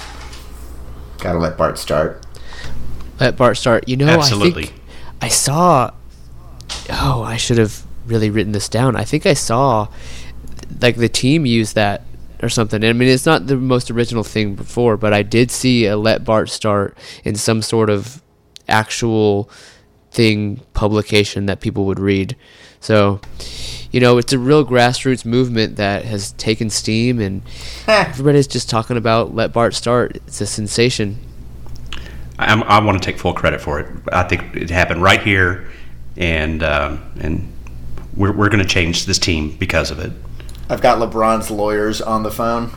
Gotta let Bart start. Let Bart start. You know, Absolutely. I think I saw. Oh, I should have really written this down. I think I saw, like, the team use that or something. I mean, it's not the most original thing before, but I did see a Let Bart Start in some sort of actual thing, publication that people would read. So, you know, it's a real grassroots movement that has taken steam, and everybody's just talking about Let Bart Start. It's a sensation. I'm, I want to take full credit for it. I think it happened right here, and um, and we're we're going to change this team because of it. I've got LeBron's lawyers on the phone.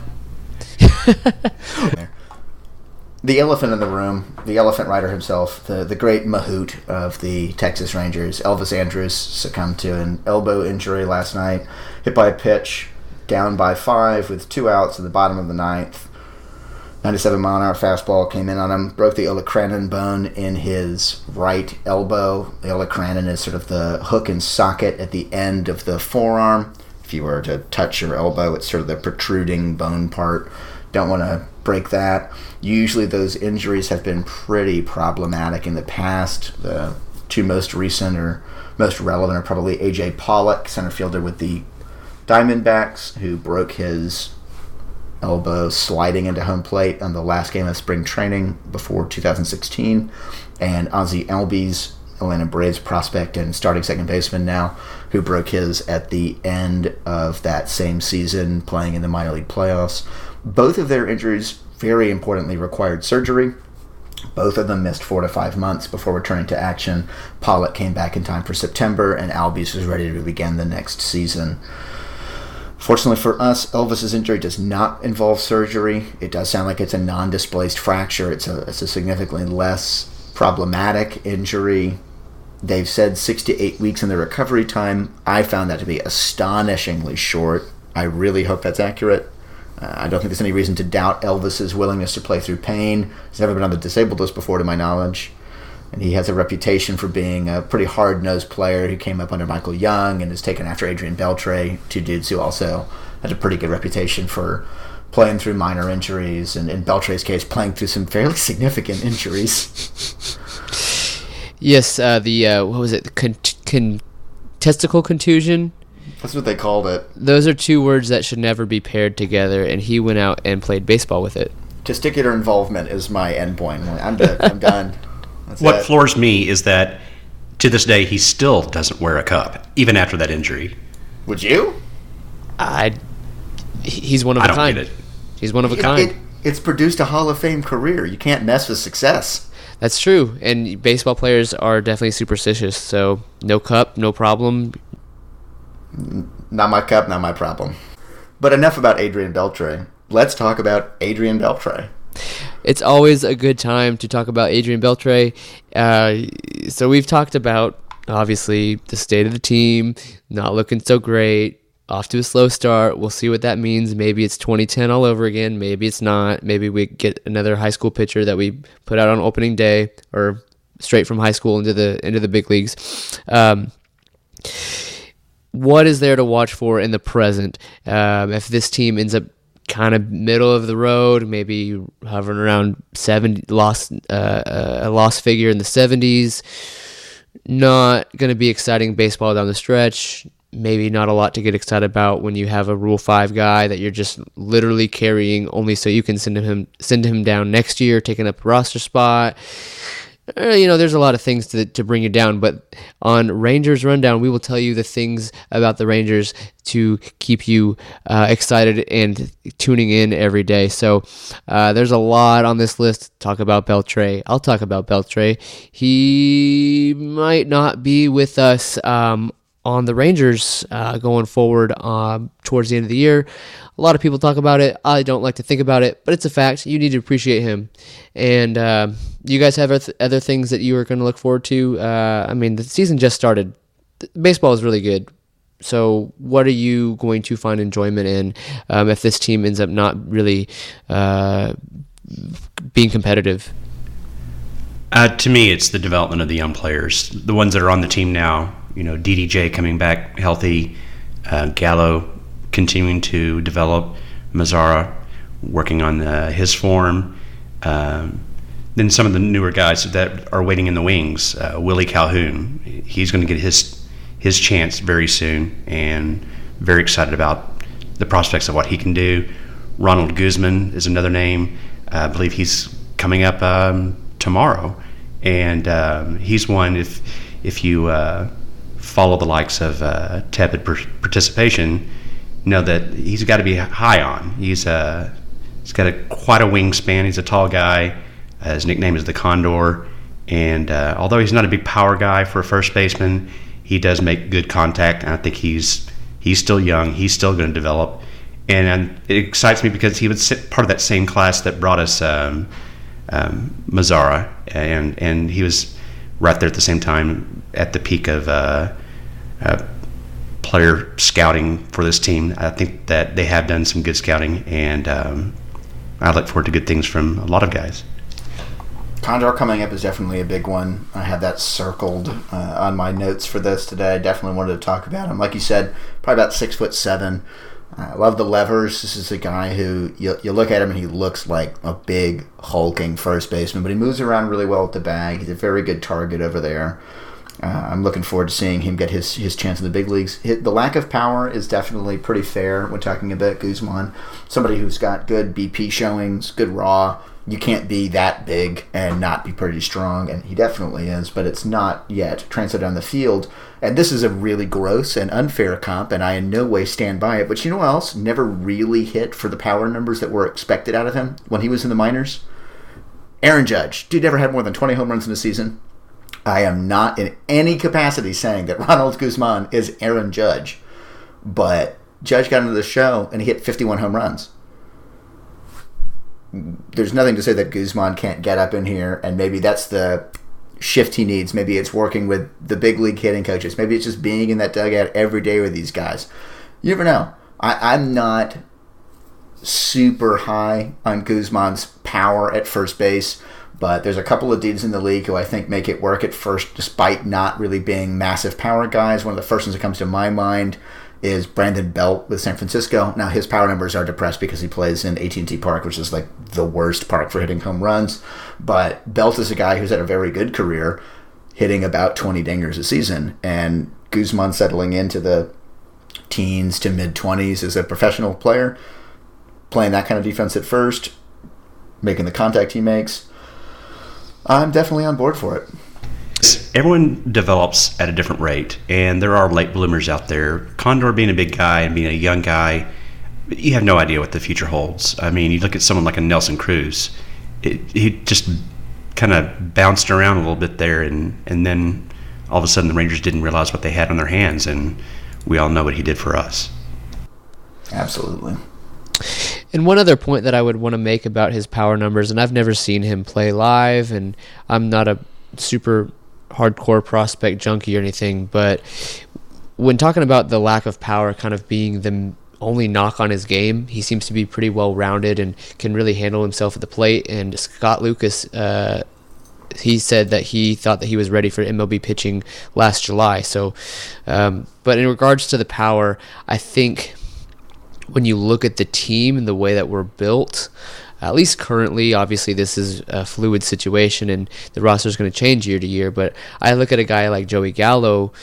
The elephant in the room, the elephant rider himself, the, the great mahout of the Texas Rangers, Elvis Andrus, succumbed to an elbow injury last night, hit by a pitch, down by five with two outs in the bottom of the ninth. ninety-seven mile an hour fastball came in on him, broke the olecranon bone in his right elbow. The olecranon is sort of the hook and socket at the end of the forearm. If you were to touch your elbow, it's sort of the protruding bone part. Don't want to break that. Usually those injuries have been pretty problematic in the past. The two most recent or most relevant are probably A J Pollock, center fielder with the Diamondbacks, who broke his elbow sliding into home plate on the last game of spring training before two thousand sixteen, and Ozzie Albies, Atlanta Braves prospect and starting second baseman now, who broke his at the end of that same season playing in the minor league playoffs. Both of their injuries, very importantly, required surgery. Both of them missed four to five months before returning to action. Pollock came back in time for September, and Albies was ready to begin the next season. Fortunately for us, Elvis's injury does not involve surgery. It does sound like it's a non-displaced fracture. It's a, it's a significantly less problematic injury. They've said six to eight weeks in the recovery time. I found that to be astonishingly short. I really hope that's accurate. Uh, I don't think there's any reason to doubt Elvis's willingness to play through pain. He's never been on the disabled list before, to my knowledge. And he has a reputation for being a pretty hard-nosed player who came up under Michael Young and is taken after Adrian Beltre, two dudes who also had a pretty good reputation for playing through minor injuries, and in Beltre's case, playing through some fairly significant injuries. Yes, uh, the, uh, what was it, con- con- testicle contusion? That's what they called it. Those are two words that should never be paired together, and he went out and played baseball with it. Testicular involvement is my endpoint. I'm done. I'm done. That's what it. floors me is that to this day he still doesn't wear a cup, even after that injury. Would you? I. He's one of I a don't kind. get it. He's one of a It- kind. it- it's produced a Hall of Fame career. You can't mess with success. That's true, and baseball players are definitely superstitious. So no cup, no problem. Not my cup, not my problem. But enough about Adrian Beltre. Let's talk about Adrian Beltre. It's always a good time to talk about Adrian Beltre. Uh, so we've talked about, obviously, the state of the team, not looking so great, off to a slow start. We'll see what that means. Maybe it's twenty ten all over again. Maybe it's not. Maybe we get another high school pitcher that we put out on opening day, or straight from high school into the into the big leagues. Um, what is there to watch for in the present? Um, if this team ends up kind of middle of the road, maybe hovering around seventy, lost uh, a loss figure in the seventies, not going to be exciting baseball down the stretch. Maybe not a lot to get excited about when you have a Rule Five guy that you're just literally carrying only so you can send him send him down next year, taking up a roster spot. Uh, you know, there's a lot of things to to bring you down. But on Rangers Rundown, we will tell you the things about the Rangers to keep you uh, excited and tuning in every day. So uh, there's a lot on this list. Talk about Beltre. I'll talk about Beltre. He might not be with us Um, on the Rangers uh, going forward um, towards the end of the year. A lot of people talk about it. I don't like to think about it, but it's a fact. You need to appreciate him. And uh, you guys have other things that you are going to look forward to? Uh, I mean, the season just started. Baseball is really good. So what are you going to find enjoyment in um, if this team ends up not really uh, being competitive? Uh, to me, it's the development of the young players, the ones that are on the team now. You know, D D J coming back healthy, uh, Gallo continuing to develop, Mazara working on uh, his form. Um, then some of the newer guys that are waiting in the wings, uh, Willie Calhoun, he's going to get his his chance very soon, and very excited about the prospects of what he can do. Ronald Guzman is another name. Uh, I believe he's coming up um, tomorrow, and um, he's one, if if you uh, follow the likes of uh, tepid per- participation, know that he's got to be high on. He's uh, he's got a quite a wingspan. He's a tall guy. Uh, his nickname is the Condor, and uh, although he's not a big power guy for a first baseman, he does make good contact, and I think he's he's still young. He's still going to develop, and, and it excites me because he was part of that same class that brought us um, um, Mazara, and and he was right there at the same time at the peak of uh, uh, player scouting for this team. I think that they have done some good scouting, and um, I look forward to good things from a lot of guys. Condor coming up is definitely a big one. I had that circled uh, on my notes for this today. I definitely wanted to talk about him. Like you said, probably about six foot seven. I uh, love the levers. This is a guy who you, you look at him and he looks like a big hulking first baseman, but he moves around really well with the bag. He's a very good target over there. Uh, I'm looking forward to seeing him get his, his chance in the big leagues. The lack of power is definitely pretty fair when talking about Guzman. Somebody who's got good B P showings, good raw. You can't be that big and not be pretty strong, and he definitely is, but it's not yet translated on the field. And this is a really gross and unfair comp, and I in no way stand by it. But you know what else never really hit for the power numbers that were expected out of him when he was in the minors? Aaron Judge. Dude never had more than twenty home runs in a season. I am not in any capacity saying that Ronald Guzman is Aaron Judge, but Judge got into the show and he hit fifty-one home runs. There's nothing to say that Guzman can't get up in here, and maybe that's the shift he needs. Maybe it's working with the big league hitting coaches. Maybe it's just being in that dugout every day with these guys. You never know. I, I'm not super high on Guzman's power at first base, but there's a couple of dudes in the league who I think make it work at first despite not really being massive power guys. One of the first ones that comes to my mind is Brandon Belt with San Francisco. Now, his power numbers are depressed because he plays in A T and T Park, which is like the worst park for hitting home runs. But Belt is a guy who's had a very good career, hitting about twenty dingers a season. And Guzman settling into the teens to mid-twenties as a professional player, playing that kind of defense at first, making the contact he makes. I'm definitely on board for it. Everyone develops at a different rate, and there are late bloomers out there. Condor being a big guy and being a young guy, you have no idea what the future holds. I mean, you look at someone like a Nelson Cruz, it, he just kind of bounced around a little bit there, and, and then all of a sudden the Rangers didn't realize what they had on their hands, and we all know what he did for us. Absolutely. And one other point that I would want to make about his power numbers, and I've never seen him play live, and I'm not a super hardcore prospect junkie or anything, but when talking about the lack of power kind of being the only knock on his game, he seems to be pretty well rounded and can really handle himself at the plate. And Scott Lucas, uh, he said that he thought that he was ready for M L B pitching last July. So, um, but in regards to the power, I think when you look at the team and the way that we're built, at least currently, obviously this is a fluid situation and the roster is going to change year to year, but I look at a guy like Joey Gallo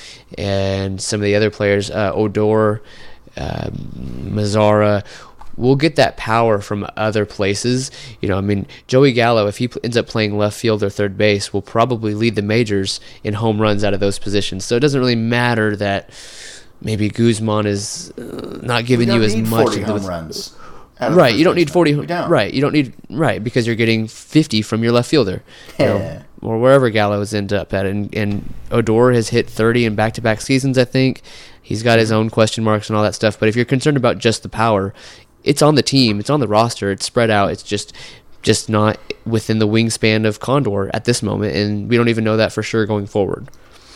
and some of the other players, uh, Odor, uh, Mazzara, we'll get that power from other places. You know, I mean, Joey Gallo, if he ends up playing left field or third base, will probably lead the majors in home runs out of those positions. So it doesn't really matter that maybe Guzman is uh, not giving you as much forty of home the, runs. Right, you don't need forty. Don't. Right, you don't need right because you're getting fifty from your left fielder, you know, Yeah. or wherever Gallo's end up at. And, and Odor has hit thirty in back-to-back seasons. I think he's got his own question marks and all that stuff. But if you're concerned about just the power, it's on the team, it's on the roster, it's spread out. It's just just not within the wingspan of Condor at this moment, and we don't even know that for sure going forward.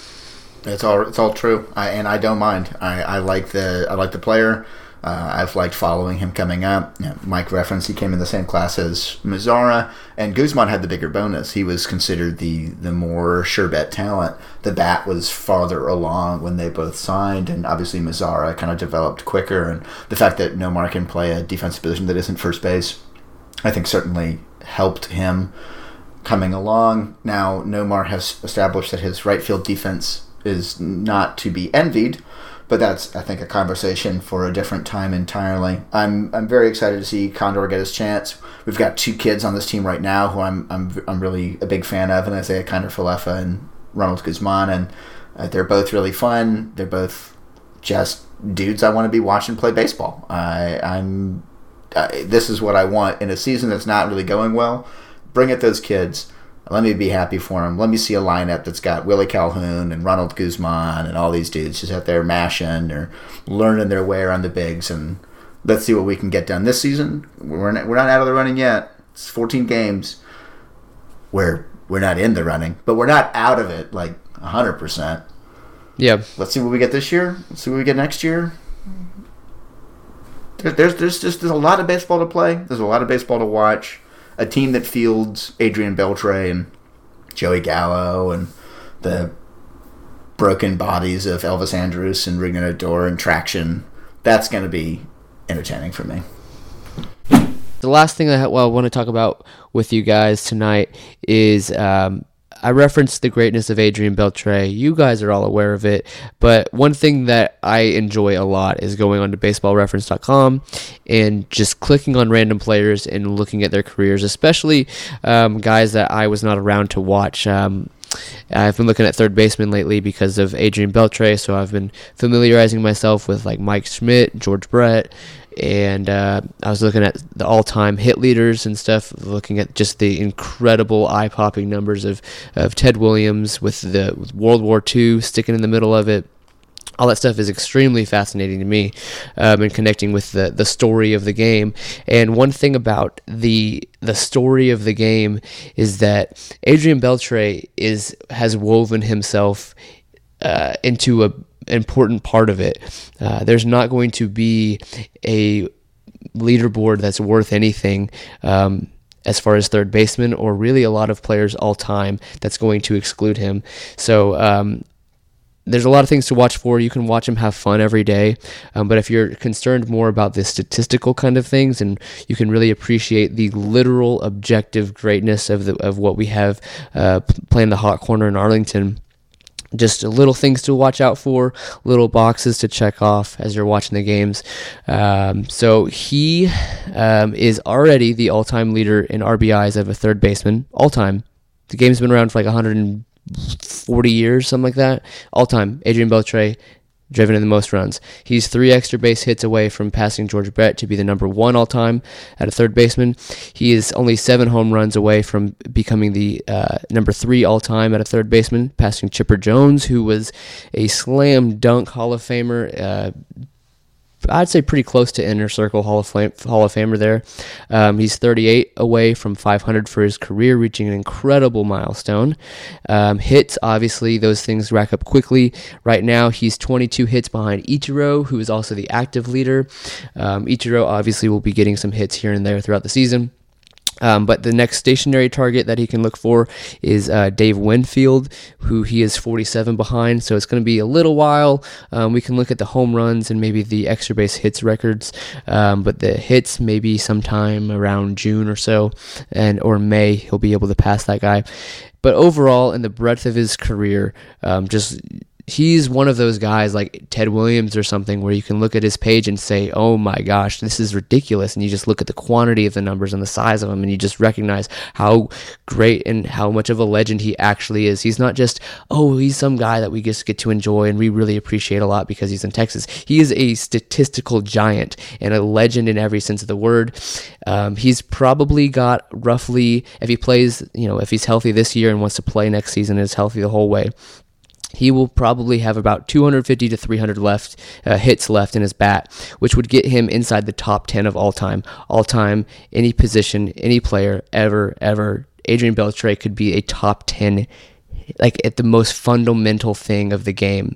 It's all it's all true, I, and I don't mind. I, I like the I like the player. Uh, I've liked following him coming up. You know, Mike referenced he came in the same class as Mazzara, and Guzman had the bigger bonus. He was considered the, the more sure bet talent. The bat was farther along when they both signed, and obviously Mazzara kind of developed quicker. And the fact that Nomar can play a defensive position that isn't first base, I think certainly helped him coming along. Now, Nomar has established that his right field defense is not to be envied, but that's, I think, a conversation for a different time entirely. I'm I'm very excited to see Condor get his chance. We've got two kids on this team right now who I'm I'm I'm really a big fan of, and Isaiah Kiner-Falefa and Ronald Guzman, and uh, they're both really fun. They're both just dudes I want to be watching play baseball. I I'm I, this is what I want in a season that's not really going well. Bring it those kids. Let me be happy for them. Let me see a lineup that's got Willie Calhoun and Ronald Guzman and all these dudes just out there mashing or learning their way around the bigs. And let's see what we can get done this season. We're not, we're not out of the running yet. It's fourteen games. We're, we're not in the running, but we're not out of it like one hundred percent. Yeah. Let's see what we get this year. Let's see what we get next year. There, there's, there's just there's a lot of baseball to play. There's a lot of baseball to watch. A team that fields Adrian Beltre and Joey Gallo and the broken bodies of Elvis Andrus and Rignan Odor and Traction, that's going to be entertaining for me. The last thing I well, I want to talk about with you guys tonight is um, I referenced the greatness of Adrian Beltre. You guys are all aware of it, but one thing that I enjoy a lot is going on to baseball reference dot com and just clicking on random players and looking at their careers, especially um, guys that I was not around to watch. Um, I've been looking at third baseman lately because of Adrian Beltre, so I've been familiarizing myself with like Mike Schmidt, George Brett, and uh, I was looking at the all-time hit leaders and stuff, looking at just the incredible eye-popping numbers of, of Ted Williams with the with World War Two sticking in the middle of it. All that stuff is extremely fascinating to me, um, and connecting with the, the story of the game. And one thing about the the story of the game is that Adrian Beltre is has woven himself uh, into a important part of it. Uh, there's not going to be a leaderboard that's worth anything um, as far as third baseman, or really a lot of players all time that's going to exclude him. So um, there's a lot of things to watch for. You can watch him have fun every day, um, but if you're concerned more about the statistical kind of things, and you can really appreciate the literal objective greatness of the of what we have uh, playing the hot corner in Arlington, just little things to watch out for, little boxes to check off as you're watching the games. Um, so he um, is already the all-time leader in R B Is of a third baseman, all-time. The game's been around for like one hundred forty years, something like that. All-time, Adrian Beltre, driven in the most runs. He's three extra base hits away from passing George Brett to be the number one all-time at a third baseman. He is only seven home runs away from becoming the uh, number three all-time at a third baseman, passing Chipper Jones, who was a slam dunk Hall of Famer. Uh, I'd say pretty close to inner circle Hall of Fame, Hall of Famer there. Um, he's thirty-eight away from five hundred for his career, reaching an incredible milestone. Um, hits, obviously, those things rack up quickly. Right now, he's twenty-two hits behind Ichiro, who is also the active leader. Um, Ichiro obviously will be getting some hits here and there throughout the season. Um, but the next stationary target that he can look for is uh, Dave Winfield, who he is forty-seven behind. So it's going to be a little while. Um, we can look at the home runs and maybe the extra base hits records. Um, but the hits, maybe sometime around June or so, and or May, he'll be able to pass that guy. But overall, in the breadth of his career, um, just... he's one of those guys like Ted Williams or something where you can look at his page and say, oh my gosh, this is ridiculous. And you just look at the quantity of the numbers and the size of them, and you just recognize how great and how much of a legend he actually is. He's not just, oh, he's some guy that we just get to enjoy and we really appreciate a lot because he's in Texas. He is a statistical giant and a legend in every sense of the word. Um, he's probably got roughly, if he plays, you know, if he's healthy this year and wants to play next season and is healthy the whole way, he will probably have about two hundred fifty to three hundred left uh, hits left in his bat, which would get him inside the top ten of all time. All time, any position, any player, ever, ever. Adrian Beltre could be a top ten, like at the most fundamental thing of the game.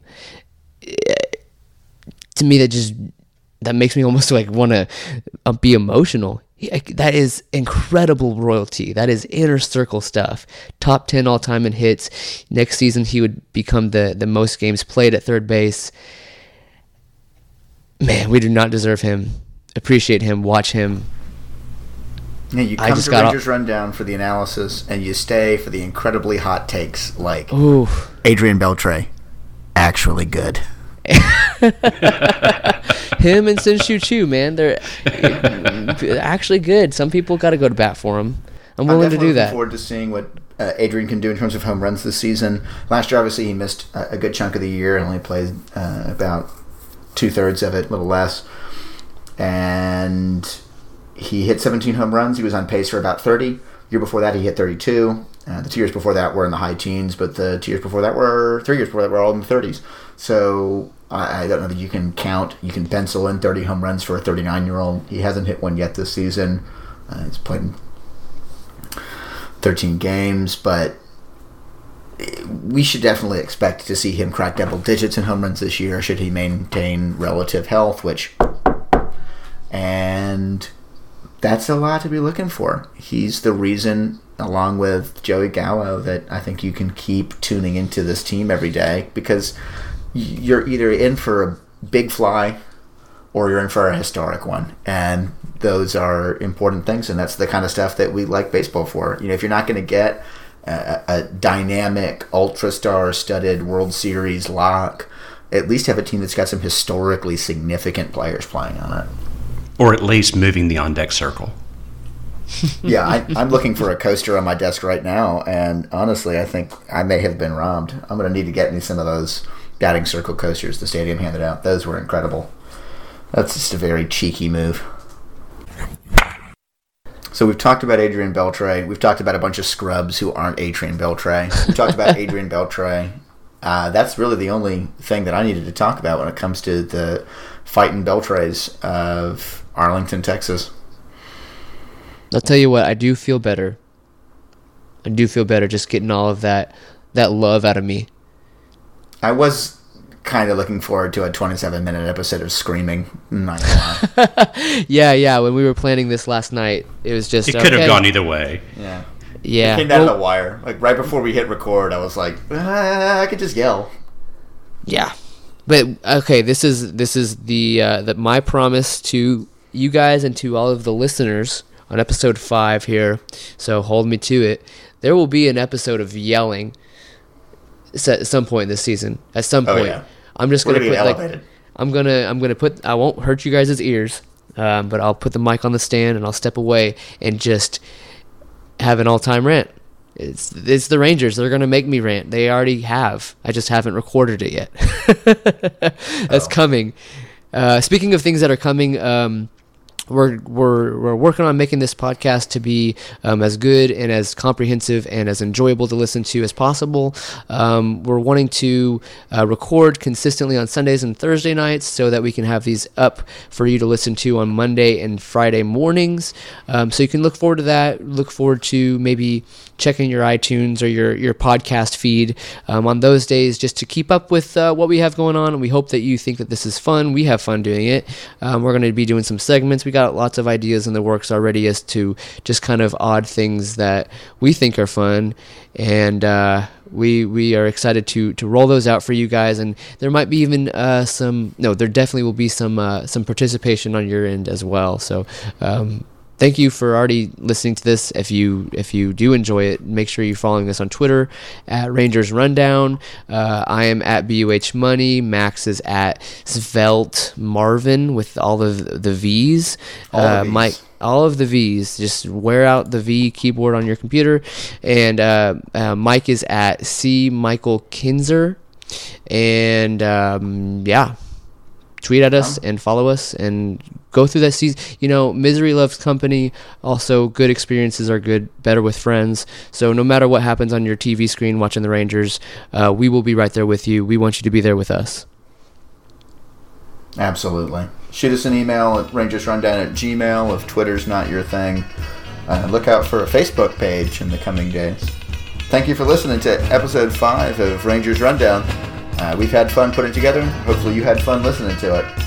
To me, that just, that makes me almost like want to uh, be emotional. Yeah, that is incredible royalty. That is inner circle stuff. Top ten all-time in hits. Next season, he would become the, the most games played at third base. Man, we do not deserve him. Appreciate him. Watch him. Yeah, you I come just to got Rangers Rundown for the analysis, and you stay for the incredibly hot takes like Ooh. Adrian Beltre, actually good. Him and Shin-Soo Choo, man, they're actually good. Some people got to go to bat for him. I'm willing I'm to do that. Looking forward to seeing what uh, Adrian can do in terms of home runs this season. Last year, obviously, he missed a, a good chunk of the year and only played uh, about two thirds of it, a little less. And he hit seventeen home runs. He was on pace for about thirty. The year before that, he hit thirty-two. Uh, the two years before that were in the high teens, but the two years before that were three years before that were all in the thirties. So I, I don't know that you can count, you can pencil in thirty home runs for a thirty-nine-year-old. He hasn't hit one yet this season. Uh, he's played in thirteen games, but we should definitely expect to see him crack double digits in home runs this year should he maintain relative health, which, and that's a lot to be looking for. He's the reason, along with Joey Gallo, that I think you can keep tuning into this team every day, because you're either in for a big fly or you're in for a historic one, and those are important things, and that's the kind of stuff that we like baseball for. You know, if you're not going to get a, a dynamic, ultra-star studded World Series lock, at least have a team that's got some historically significant players playing on it. Or at least moving the on-deck circle. Yeah, I, I'm looking for a coaster on my desk right now, and honestly, I think I may have been robbed. I'm going to need to get me some of those batting circle coasters the stadium handed out. Those were incredible. That's just a very cheeky move. So we've talked about Adrian Beltre. We've talked about a bunch of scrubs who aren't Adrian Beltre. We've talked about Adrian Beltre. Uh, that's really the only thing that I needed to talk about when it comes to the fighting Beltres of Arlington, Texas. I'll tell you what, I do feel better. I do feel better just getting all of that that love out of me. I was kind of looking forward to a twenty-seven minute episode of Screaming. Not gonna lie. yeah, yeah. When we were planning this last night, it was just it could okay. have gone either way. Yeah, yeah. It came down well, to the wire. Like right before we hit record, I was like, ah, I could just yell. Yeah, but okay. This is this is the uh, that my promise to you guys and to all of the listeners on episode five here. So hold me to it. There will be an episode of yelling at some point this season. At some point, oh, yeah. I'm just gonna, gonna put like I'm gonna I'm gonna put. I won't hurt you guys' ears, um, but I'll put the mic on the stand and I'll step away and just have an all-time rant. It's it's the Rangers. They're gonna make me rant. They already have. I just haven't recorded it yet. That's oh. coming. Uh, speaking of things that are coming, um, we're we're we're working on making this podcast to be um, as good and as comprehensive and as enjoyable to listen to as possible. Um, we're wanting to uh, record consistently on Sundays and Thursday nights so that we can have these up for you to listen to on Monday and Friday mornings. Um, so you can look forward to that. Look forward to maybe checking your iTunes or your, your podcast feed um, on those days just to keep up with uh, what we have going on. And we hope that you think that this is fun. We have fun doing it. Um, we're going to be doing some segments. We got lots of ideas in the works already as to just kind of odd things that we think are fun. And uh, we we are excited to to roll those out for you guys. And there might be even uh, some, no, there definitely will be some uh, some participation on your end as well. So um thank you for already listening to this. If you if you do enjoy it, make sure you're following us on Twitter at Rangers Rundown. Uh, I am at B U H Money. Max is at Svelte Marvin with all of the V's. All uh, the V's. Mike, all of the V's. Just wear out the V keyboard on your computer. And uh, uh, Mike is at C Michael Kinzer. And um, yeah. Tweet at us and follow us and go through that season. You know, misery loves company. Also, good experiences are good, better with friends. So no matter what happens on your T V screen watching the Rangers, uh, we will be right there with you. We want you to be there with us. Absolutely. Shoot us an email at rangersrundown at gmail if Twitter's not your thing. Uh, look out for a Facebook page in the coming days. Thank you for listening to episode five of Rangers Rundown. Uh, we've had fun putting it together. Hopefully you had fun listening to it.